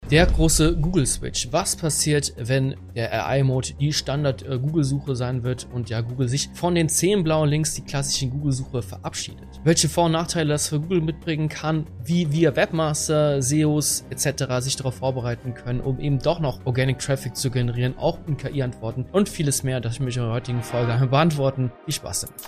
Der große Google-Switch. Was passiert, wenn der AI-Mode die Standard-Google-Suche sein wird und ja Google sich von den 10 blauen Links, die klassischen Google-Suche, verabschiedet? Welche Vor- und Nachteile das für Google mitbringen kann, wie wir Webmaster, SEOs etc. sich darauf vorbereiten können, um eben doch noch Organic Traffic zu generieren, auch in KI-Antworten und vieles mehr, das ich mich in der heutigen Folge beantworten. Viel Spaß damit.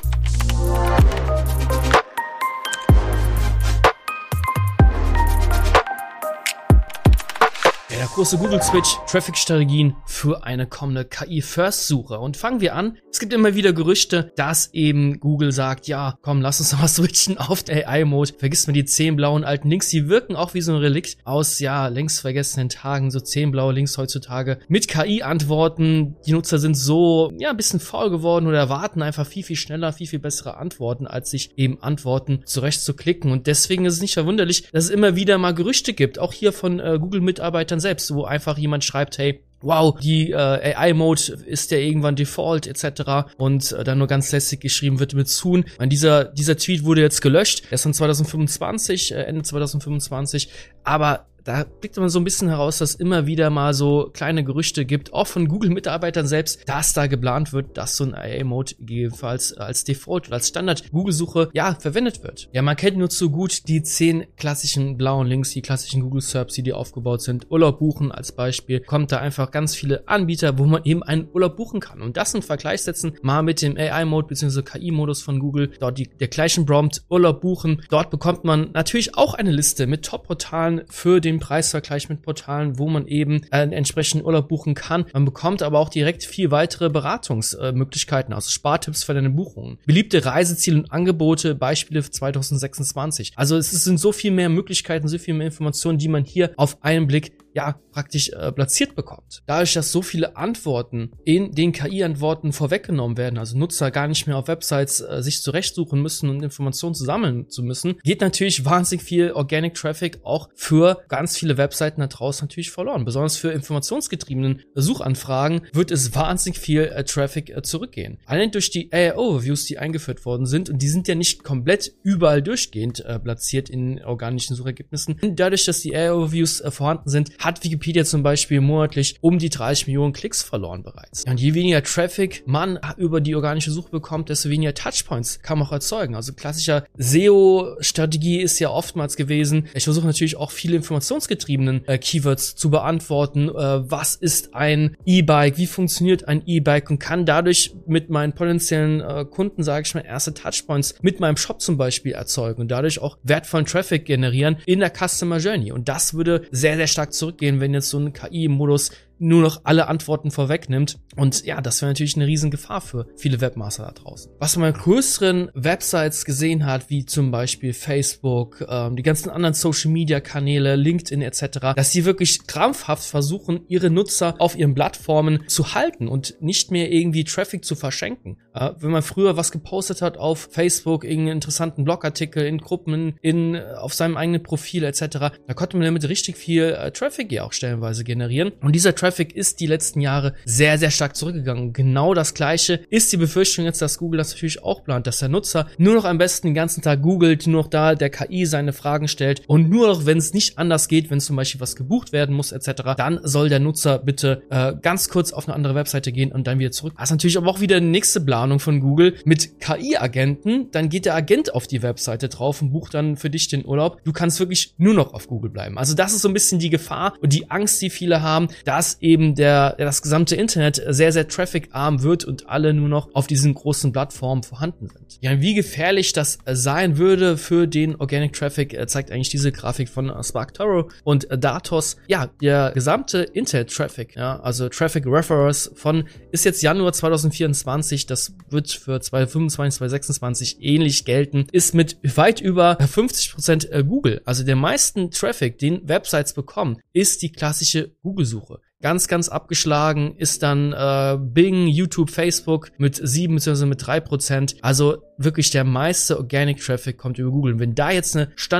Der große Google-Switch, Traffic-Strategien für eine kommende KI-First-Suche. Und fangen wir an. Es gibt immer wieder Gerüchte, dass eben Google sagt, ja, komm, lass uns mal switchen auf AI-Mode. Vergiss mal die 10 blauen alten Links. Die wirken auch wie so ein Relikt aus, ja, längst vergessenen Tagen. So 10 blaue Links heutzutage mit KI-Antworten. Die Nutzer sind so, ja, ein bisschen faul geworden oder erwarten einfach viel, viel schneller, viel, viel bessere Antworten, als sich eben Antworten zurecht zu klicken. Und deswegen ist es nicht verwunderlich, dass es immer wieder mal Gerüchte gibt. Auch hier von Google-Mitarbeitern selbst, wo einfach jemand schreibt, hey, wow, die AI-Mode ist ja irgendwann Default etc. Und dann nur ganz lässig geschrieben wird mit Soon. Dieser Tweet wurde jetzt gelöscht. Er ist von 2025, Ende 2025. Aber da blickt man so ein bisschen heraus, dass immer wieder mal so kleine Gerüchte gibt, auch von Google-Mitarbeitern selbst, dass da geplant wird, dass so ein AI-Mode gegebenenfalls als Default oder als Standard-Google-Suche, ja, verwendet wird. Ja, man kennt nur zu gut die 10 klassischen blauen Links, die klassischen Google-Serbs, die aufgebaut sind. Urlaub buchen als Beispiel. Kommt da einfach ganz viele Anbieter, wo man eben einen Urlaub buchen kann. Und das in Vergleich setzen, mal mit dem AI-Mode bzw. KI-Modus von Google, dort der gleichen Prompt, Urlaub buchen. Dort bekommt man natürlich auch eine Liste mit Top-Portalen für den Preisvergleich mit Portalen, wo man eben entsprechend Urlaub buchen kann. Man bekommt aber auch direkt 4 weitere Beratungsmöglichkeiten, also Spartipps für deine Buchungen. Beliebte Reiseziele und Angebote, Beispiele für 2026. Also es sind so viel mehr Möglichkeiten, so viel mehr Informationen, die man hier auf einen Blick ja praktisch platziert bekommt. Dadurch, dass so viele Antworten in den KI-Antworten vorweggenommen werden, also Nutzer gar nicht mehr auf Websites sich zurechtsuchen müssen und Informationen sammeln zu müssen, geht natürlich wahnsinnig viel Organic Traffic auch für ganz viele Webseiten da draußen natürlich verloren. Besonders für informationsgetriebenen Suchanfragen wird es wahnsinnig viel Traffic zurückgehen. Allein durch die AI-Overviews, die eingeführt worden sind, und die sind ja nicht komplett überall durchgehend platziert in organischen Suchergebnissen. Und dadurch, dass die AI-Overviews vorhanden sind, hat Wikipedia zum Beispiel monatlich um die 30 Millionen Klicks verloren bereits. Und je weniger Traffic man über die organische Suche bekommt, desto weniger Touchpoints kann man auch erzeugen. Also klassischer SEO-Strategie ist ja oftmals gewesen, ich versuche natürlich auch viele informationsgetriebenen Keywords zu beantworten. Was ist ein E-Bike? Wie funktioniert ein E-Bike? Und kann dadurch mit meinen potenziellen Kunden, sage ich mal, erste Touchpoints mit meinem Shop zum Beispiel erzeugen und dadurch auch wertvollen Traffic generieren in der Customer Journey. Und das würde sehr, sehr stark zurückgehen, wenn jetzt so ein KI-Modus nur noch alle Antworten vorwegnimmt. Und ja, das wäre natürlich eine riesen Gefahr für viele Webmaster da draußen. Was man bei größeren Websites gesehen hat, wie zum Beispiel Facebook, die ganzen anderen Social-Media-Kanäle, LinkedIn etc., dass sie wirklich krampfhaft versuchen, ihre Nutzer auf ihren Plattformen zu halten und nicht mehr irgendwie Traffic zu verschenken. Wenn man früher was gepostet hat auf Facebook, irgendeinen interessanten Blogartikel, in Gruppen, auf seinem eigenen Profil etc., da konnte man damit richtig viel Traffic ja auch stellenweise generieren. Und dieser Traffic ist die letzten Jahre sehr, sehr stark zurückgegangen. Genau das Gleiche ist die Befürchtung jetzt, dass Google das natürlich auch plant, dass der Nutzer nur noch am besten den ganzen Tag googelt, nur noch da der KI seine Fragen stellt und nur noch, wenn es nicht anders geht, wenn zum Beispiel was gebucht werden muss etc., dann soll der Nutzer bitte ganz kurz auf eine andere Webseite gehen und dann wieder zurück. Das ist natürlich aber auch wieder die nächste Planung von Google mit KI-Agenten. Dann geht der Agent auf die Webseite drauf und bucht dann für dich den Urlaub. Du kannst wirklich nur noch auf Google bleiben. Also das ist so ein bisschen die Gefahr und die Angst, die viele haben, dass eben das gesamte Internet sehr, sehr trafficarm wird und alle nur noch auf diesen großen Plattformen vorhanden sind. Ja, wie gefährlich das sein würde für den Organic Traffic, zeigt eigentlich diese Grafik von SparkToro und Datos. Ja, der gesamte Internet-Traffic, ja, also Traffic Referrers ist jetzt Januar 2024, das wird für 2025, 2026 ähnlich gelten, ist mit weit über 50% Google. Also der meisten Traffic, den Websites bekommen, ist die klassische Google-Suche. Ganz, ganz abgeschlagen ist dann Bing, YouTube, Facebook mit 7 bzw. mit 3%. Also wirklich der meiste Organic Traffic kommt über Google. Und wenn da jetzt eine Standard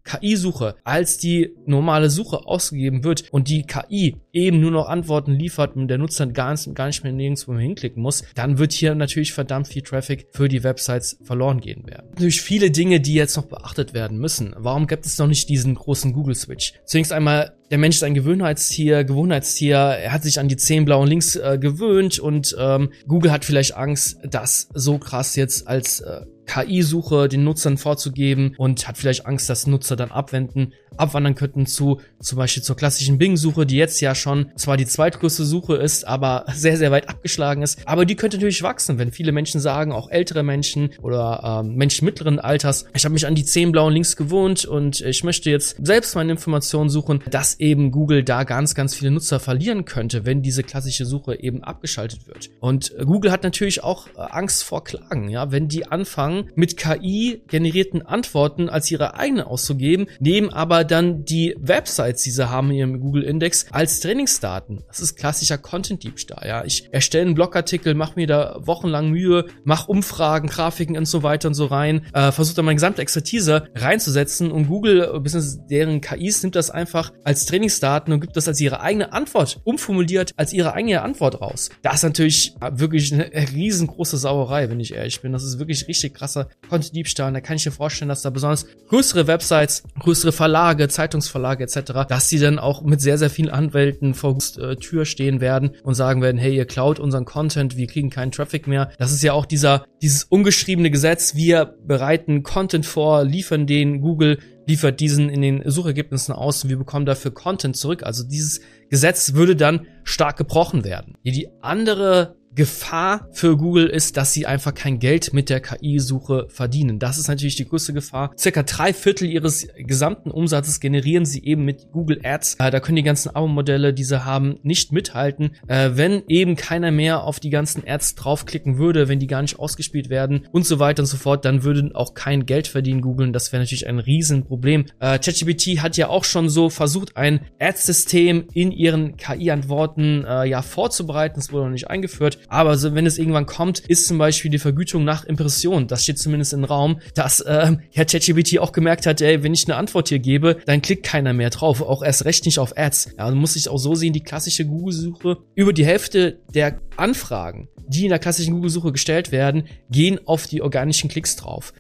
KI-Suche als die normale Suche ausgegeben wird und die KI eben nur noch Antworten liefert und der Nutzer gar nicht mehr nirgendwo mehr hinklicken muss, dann wird hier natürlich verdammt viel Traffic für die Websites verloren gehen werden. Durch viele Dinge, die jetzt noch beachtet werden müssen. Warum gibt es noch nicht diesen großen Google-Switch? Zunächst einmal, der Mensch ist ein Gewohnheitstier. Er hat sich an die 10 blauen Links gewöhnt und Google hat vielleicht Angst, das so krass jetzt als KI-Suche den Nutzern vorzugeben und hat vielleicht Angst, dass Nutzer dann abwandern könnten zum Beispiel zur klassischen Bing-Suche, die jetzt ja schon zwar die zweitgrößte Suche ist, aber sehr, sehr weit abgeschlagen ist. Aber die könnte natürlich wachsen, wenn viele Menschen sagen, auch ältere Menschen oder Menschen mittleren Alters, ich habe mich an die 10 blauen Links gewohnt und ich möchte jetzt selbst meine Informationen suchen, dass eben Google da ganz, ganz viele Nutzer verlieren könnte, wenn diese klassische Suche eben abgeschaltet wird. Und Google hat natürlich auch Angst vor Klagen, ja, wenn die anfangen, mit KI-generierten Antworten als ihre eigene auszugeben, nehmen aber dann die Websites, die sie haben in ihrem Google-Index, als Trainingsdaten. Das ist klassischer Content-Diebstahl, ja. Ich erstelle einen Blogartikel, mache mir da wochenlang Mühe, mache Umfragen, Grafiken und so weiter und so rein, versuche dann meine gesamte Expertise reinzusetzen und Google, bzw. deren KIs, nimmt das einfach als Trainingsdaten und gibt das als ihre eigene Antwort, umformuliert als ihre eigene Antwort raus. Das ist natürlich wirklich eine riesengroße Sauerei, wenn ich ehrlich bin. Das ist wirklich richtig krasser Content-Diebstahl. Und da kann ich mir vorstellen, dass da besonders größere Websites, größere Verlage, Zeitungsverlage etc., dass die dann auch mit sehr, sehr vielen Anwälten vor Tür stehen werden und sagen werden, hey, ihr klaut unseren Content, wir kriegen keinen Traffic mehr. Das ist ja auch dieses ungeschriebene Gesetz, wir bereiten Content vor, liefern den, Google liefert diesen in den Suchergebnissen aus und wir bekommen dafür Content zurück. Also dieses Gesetz würde dann stark gebrochen werden. Die andere Gefahr für Google ist, dass sie einfach kein Geld mit der KI-Suche verdienen. Das ist natürlich die größte Gefahr. Circa 3/4 ihres gesamten Umsatzes generieren sie eben mit Google Ads. Da können die ganzen Abo-Modelle, die sie haben, nicht mithalten. Wenn eben keiner mehr auf die ganzen Ads draufklicken würde, wenn die gar nicht ausgespielt werden und so weiter und so fort, dann würde auch kein Geld verdienen Google. Das wäre natürlich ein Riesenproblem. ChatGPT hat ja auch schon so versucht, ein Ads-System in ihren KI-Antworten vorzubereiten. Das wurde noch nicht eingeführt. Aber so, wenn es irgendwann kommt, ist zum Beispiel die Vergütung nach Impression. Das steht zumindest im Raum, dass ChatGPT auch gemerkt hat, ey, wenn ich eine Antwort hier gebe, dann klickt keiner mehr drauf. Auch erst recht nicht auf Ads. Ja, du musst dich auch so sehen, die klassische Google-Suche, über die Hälfte der Anfragen, die in der klassischen Google-Suche gestellt werden, gehen auf die organischen Klicks drauf.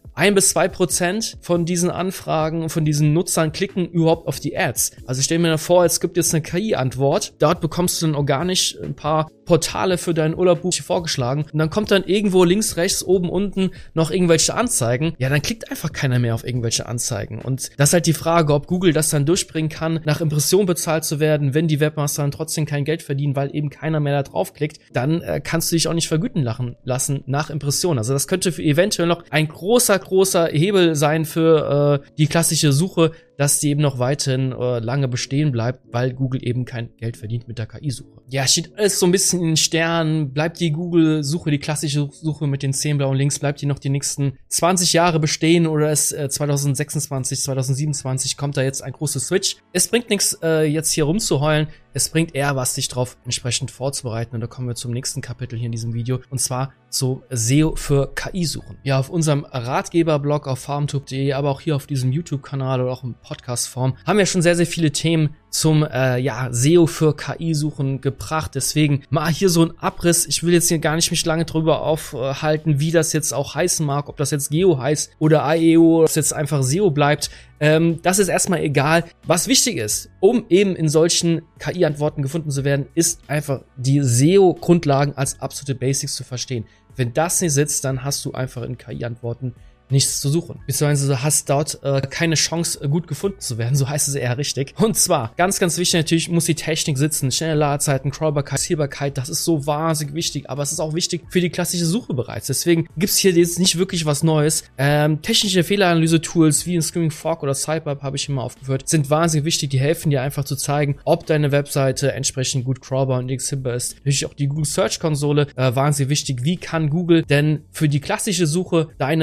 1-2% von diesen Anfragen, von diesen Nutzern klicken überhaupt auf die Ads. Also stell mir vor, es gibt jetzt eine KI-Antwort, dort bekommst du dann organisch ein paar Portale für deinen Urlaubbuch vorgeschlagen und dann kommt dann irgendwo links, rechts, oben, unten noch irgendwelche Anzeigen. Ja, dann klickt einfach keiner mehr auf irgendwelche Anzeigen. Und das ist halt die Frage, ob Google das dann durchbringen kann, nach Impression bezahlt zu werden, wenn die Webmaster dann trotzdem kein Geld verdienen, weil eben keiner mehr da draufklickt, dann kannst du dich auch nicht vergüten lassen nach Impression. Also das könnte eventuell noch ein großer Hebel sein für die klassische Suche, dass die eben noch weiterhin lange bestehen bleibt, weil Google eben kein Geld verdient mit der KI-Suche. Ja, steht alles so ein bisschen in den Sternen. Bleibt die Google-Suche, die klassische Suche mit den 10 blauen Links, bleibt die noch die nächsten 20 Jahre bestehen oder ist 2026, 2027 kommt da jetzt ein großer Switch? Es bringt nichts, jetzt hier rumzuheulen. Es bringt eher was, sich darauf entsprechend vorzubereiten. Und da kommen wir zum nächsten Kapitel hier in diesem Video. Und zwar zu SEO für KI-Suchen. Ja, auf unserem Ratgeberblog auf farmtube.de, aber auch hier auf diesem YouTube-Kanal oder auch in Podcast-Form haben wir schon sehr, sehr viele Themen zum SEO für KI-Suchen gebracht. Deswegen mal hier so ein Abriss. Ich will jetzt hier gar nicht mich lange drüber aufhalten, wie das jetzt auch heißen mag, ob das jetzt Geo heißt oder AEO, ob es jetzt einfach SEO bleibt. Das ist erstmal egal. Was wichtig ist, um eben in solchen KI-Antworten gefunden zu werden, ist einfach die SEO-Grundlagen als absolute Basics zu verstehen. Wenn das nicht sitzt, dann hast du einfach in KI-Antworten nichts zu suchen. Beziehungsweise du hast dort keine Chance, gut gefunden zu werden. So heißt es eher richtig. Und zwar, ganz, ganz wichtig natürlich, muss die Technik sitzen. Schnelle Ladezeiten, Crawlbarkeit, Skalierbarkeit, das ist so wahnsinnig wichtig. Aber es ist auch wichtig für die klassische Suche bereits. Deswegen gibt's hier jetzt nicht wirklich was Neues. Technische Fehleranalyse-Tools wie ein Screaming Frog oder Sitepub habe ich immer aufgeführt, sind wahnsinnig wichtig. Die helfen dir einfach zu zeigen, ob deine Webseite entsprechend gut crawlbar und indexierbar ist. Natürlich auch die Google Search Konsole, wahnsinnig wichtig. Wie kann Google denn für die klassische Suche deine Webseite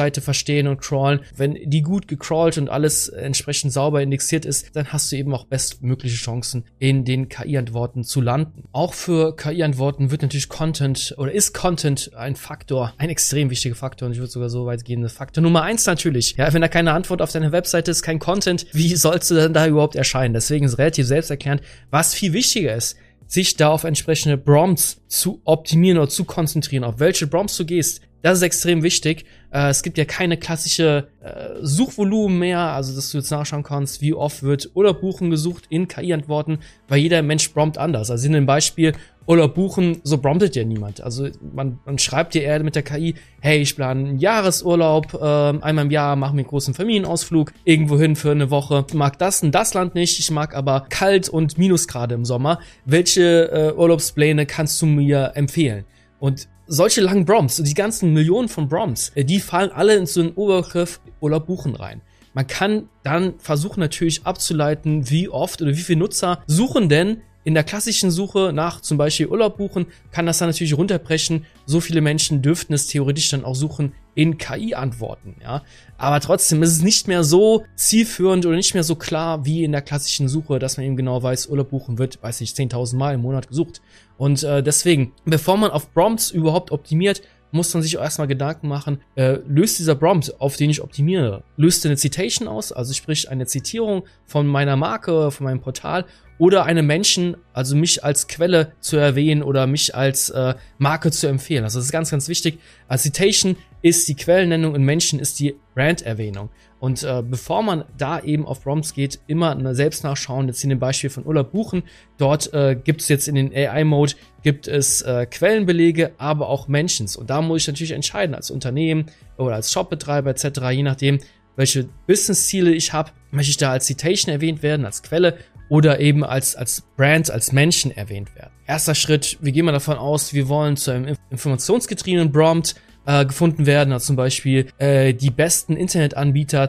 Webseite verstehen und crawlen. Wenn die gut gecrawlt und alles entsprechend sauber indexiert ist, dann hast du eben auch bestmögliche Chancen, in den KI-Antworten zu landen. Auch für KI-Antworten wird natürlich ist Content ein Faktor, ein extrem wichtiger Faktor, und ich würde sogar so weit gehen, Faktor Nummer 1 natürlich. Ja, wenn da keine Antwort auf deiner Webseite ist, kein Content, wie sollst du denn da überhaupt erscheinen? Deswegen ist relativ selbsterklärend, was viel wichtiger ist, sich da auf entsprechende Prompts zu optimieren oder zu konzentrieren, auf welche Prompts du gehst. Das ist extrem wichtig. Es gibt ja keine klassische Suchvolumen mehr, also dass du jetzt nachschauen kannst, wie oft wird Urlaub buchen gesucht in KI-Antworten, weil jeder Mensch prompt anders. Also in dem Beispiel Urlaub buchen, so promptet ja niemand. Also man schreibt dir eher mit der KI, hey, ich plane einen Jahresurlaub, einmal im Jahr machen wir einen großen Familienausflug, irgendwo hin für eine Woche. Ich mag das und das Land nicht, ich mag aber kalt und Minusgrade im Sommer. Welche Urlaubspläne kannst du mir empfehlen? Und solche langen Prompts, die ganzen Millionen von Prompts, die fallen alle in so einen Oberbegriff Urlaub buchen rein. Man kann dann versuchen natürlich abzuleiten, wie oft oder wie viele Nutzer suchen denn in der klassischen Suche nach zum Beispiel Urlaub buchen, kann das dann natürlich runterbrechen. So viele Menschen dürften es theoretisch dann auch suchen in KI-Antworten, ja. Aber trotzdem ist es nicht mehr so zielführend oder nicht mehr so klar wie in der klassischen Suche, dass man eben genau weiß, Urlaub buchen wird, 10.000 Mal im Monat gesucht. Und deswegen, bevor man auf Prompts überhaupt optimiert, muss man sich auch erstmal Gedanken machen, löst dieser Prompt, auf den ich optimiere, löst eine Citation aus, also sprich eine Zitierung von meiner Marke, von meinem Portal, oder einem Menschen, also mich als Quelle zu erwähnen oder mich als Marke zu empfehlen. Also das ist ganz, ganz wichtig. Als Citation ist die Quellennennung und Menschen ist die Branderwähnung. Und bevor man da eben auf Prompts geht, immer selbst nachschauen. Jetzt in dem Beispiel von Urlaub buchen. Dort gibt es jetzt in den AI-Mode gibt es Quellenbelege, aber auch Mentions. Und da muss ich natürlich entscheiden, als Unternehmen oder als Shopbetreiber etc., je nachdem, welche Business-Ziele ich habe, möchte ich da als Citation erwähnt werden, als Quelle, oder eben als Brand, als Menschen erwähnt werden. Erster Schritt, wir gehen mal davon aus, wir wollen zu einem informationsgetriebenen Prompt gefunden werden, also zum Beispiel die besten Internetanbieter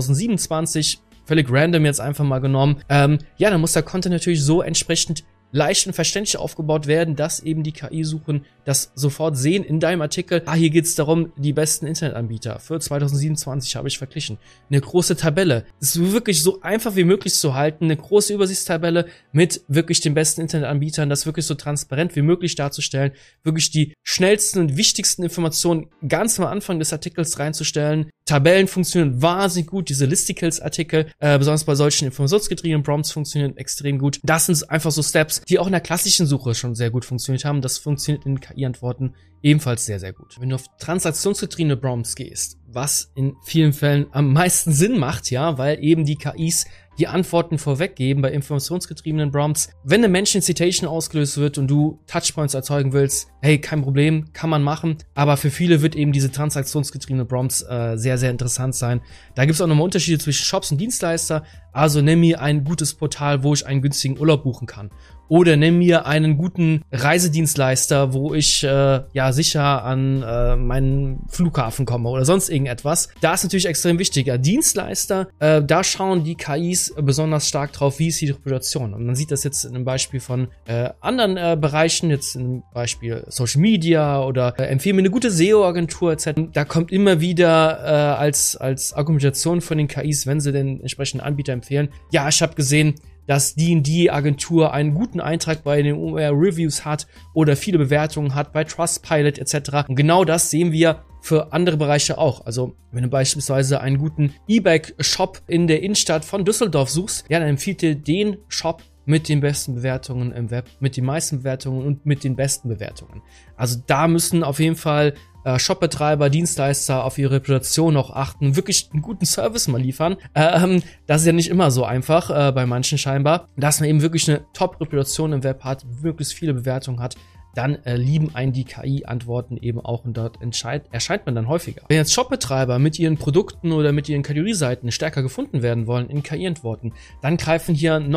2027, völlig random jetzt einfach mal genommen. Ja, dann muss der Content natürlich so entsprechend leicht und verständlich aufgebaut werden, dass eben die KI-Suchen das sofort sehen in deinem Artikel. Hier geht es darum, die besten Internetanbieter für 2027 habe ich verglichen. Eine große Tabelle. Es ist wirklich so einfach wie möglich zu halten. Eine große Übersichtstabelle mit wirklich den besten Internetanbietern, das wirklich so transparent wie möglich darzustellen. Wirklich die schnellsten und wichtigsten Informationen ganz am Anfang des Artikels reinzustellen. Tabellen funktionieren wahnsinnig gut. Diese Listicles-Artikel, besonders bei solchen informationsgetriebenen Prompts, funktionieren extrem gut. Das sind einfach so Steps, die auch in der klassischen Suche schon sehr gut funktioniert haben. Das funktioniert in KI-Antworten ebenfalls sehr, sehr gut. Wenn du auf transaktionsgetriebene Prompts gehst, was in vielen Fällen am meisten Sinn macht, ja, weil eben die KIs die Antworten vorweggeben bei informationsgetriebenen Prompts. Wenn eine Mention-Citation ausgelöst wird und du Touchpoints erzeugen willst, hey, kein Problem, kann man machen. Aber für viele wird eben diese transaktionsgetriebene Prompts sehr, sehr interessant sein. Da gibt es auch nochmal Unterschiede zwischen Shops und Dienstleister. Also nimm mir ein gutes Portal, wo ich einen günstigen Urlaub buchen kann. Oder nimm mir einen guten Reisedienstleister, wo ich sicher an meinen Flughafen komme oder sonst irgendetwas. Da ist natürlich extrem wichtig. Ja, Dienstleister, da schauen die KIs besonders stark drauf, wie ist die Reputation. Und man sieht das jetzt in einem Beispiel von anderen Bereichen, jetzt in einem Beispiel Social Media oder empfehlen mir eine gute SEO-Agentur etc. Da kommt immer wieder als Argumentation von den KIs, wenn sie den entsprechenden Anbieter empfehlen, ja, ich habe gesehen, dass die Agentur einen guten Eintrag bei den OMR Reviews hat oder viele Bewertungen hat bei Trustpilot etc. Und genau das sehen wir für andere Bereiche auch. Also wenn du beispielsweise einen guten E-Bike-Shop in der Innenstadt von Düsseldorf suchst, ja, dann empfiehlt dir den Shop mit den besten Bewertungen im Web, mit den meisten Bewertungen und mit den besten Bewertungen. Also da müssen auf jeden Fall Shopbetreiber, Dienstleister auf ihre Reputation auch achten, wirklich einen guten Service mal liefern. Das ist ja nicht immer so einfach, bei manchen scheinbar, dass man eben wirklich eine Top-Reputation im Web hat, möglichst viele Bewertungen hat, dann lieben einen die KI-Antworten eben auch und dort erscheint man dann häufiger. Wenn jetzt Shopbetreiber mit ihren Produkten oder mit ihren Kategorieseiten stärker gefunden werden wollen in KI-Antworten, dann greifen hier noch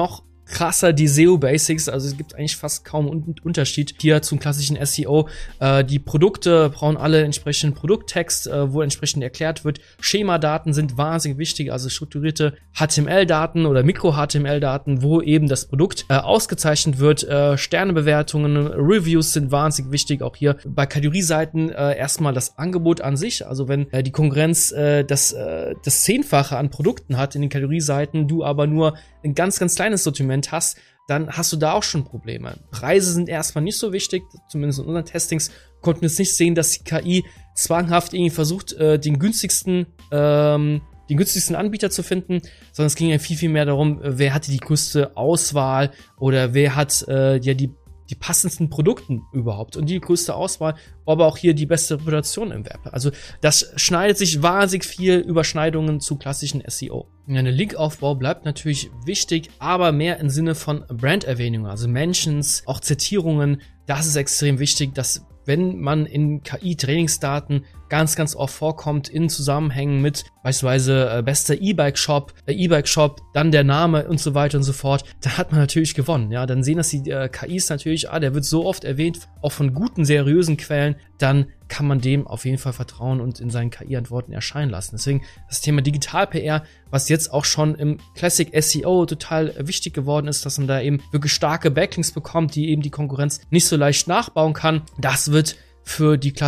krasser die SEO-Basics, also es gibt eigentlich fast kaum Unterschied hier zum klassischen SEO. Die Produkte brauchen alle entsprechenden Produkttext, wo entsprechend erklärt wird. Schemadaten sind wahnsinnig wichtig, also strukturierte HTML-Daten oder Mikro-HTML-Daten, wo eben das Produkt ausgezeichnet wird. Sternebewertungen, Reviews sind wahnsinnig wichtig, auch hier bei Kategorieseiten erstmal das Angebot an sich, also wenn die Konkurrenz das 10-fache an Produkten hat in den Kategorieseiten, du aber nur ein ganz, ganz kleines Sortiment hast, dann hast du da auch schon Probleme. Preise sind erstmal nicht so wichtig, zumindest in unseren Testings konnten wir jetzt nicht sehen, dass die KI zwanghaft irgendwie versucht, den günstigsten Anbieter zu finden, sondern es ging ja viel, viel mehr darum, wer hatte die größte Auswahl oder wer hat die passendsten Produkten überhaupt und die größte Auswahl, aber auch hier die beste Reputation im Web. Also das schneidet sich wahnsinnig viel Überschneidungen zu klassischen SEO. Eine Linkaufbau bleibt natürlich wichtig, aber mehr im Sinne von Branderwähnungen, also Mentions, auch Zitierungen. Das ist extrem wichtig, dass wenn man in KI-Trainingsdaten ganz, ganz oft vorkommt in Zusammenhängen mit beispielsweise bester E-Bike-Shop, dann der Name und so weiter und so fort, dann hat man natürlich gewonnen. Ja, dann sehen das die KIs natürlich, der wird so oft erwähnt, auch von guten, seriösen Quellen, dann kann man dem auf jeden Fall vertrauen und in seinen KI-Antworten erscheinen lassen. Deswegen das Thema Digital-PR, was jetzt auch schon im Classic SEO total wichtig geworden ist, dass man da eben wirklich starke Backlinks bekommt, die eben die Konkurrenz nicht so leicht nachbauen kann. Das wird für die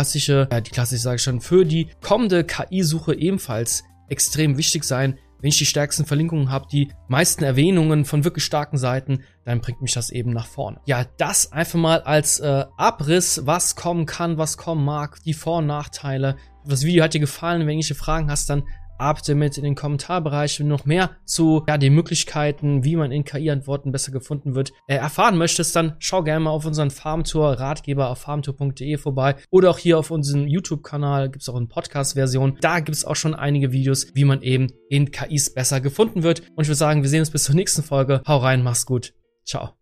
für die kommende KI-Suche ebenfalls extrem wichtig sein. Wenn ich die stärksten Verlinkungen habe, die meisten Erwähnungen von wirklich starken Seiten, dann bringt mich das eben nach vorne. Ja, das einfach mal als Abriss, was kommen kann, was kommen mag, die Vor- und Nachteile. Das Video hat dir gefallen. Wenn du irgendwelche Fragen hast, dann arbeite mit in den Kommentarbereich. Wenn du noch mehr zu den Möglichkeiten, wie man in KI-Antworten besser gefunden wird, erfahren möchtest, dann schau gerne mal auf unseren Farmtour-Ratgeber auf farmtour.de vorbei oder auch hier auf unserem YouTube-Kanal gibt es auch eine Podcast-Version. Da gibt es auch schon einige Videos, wie man eben in KIs besser gefunden wird. Und ich würde sagen, wir sehen uns bis zur nächsten Folge. Hau rein, mach's gut. Ciao.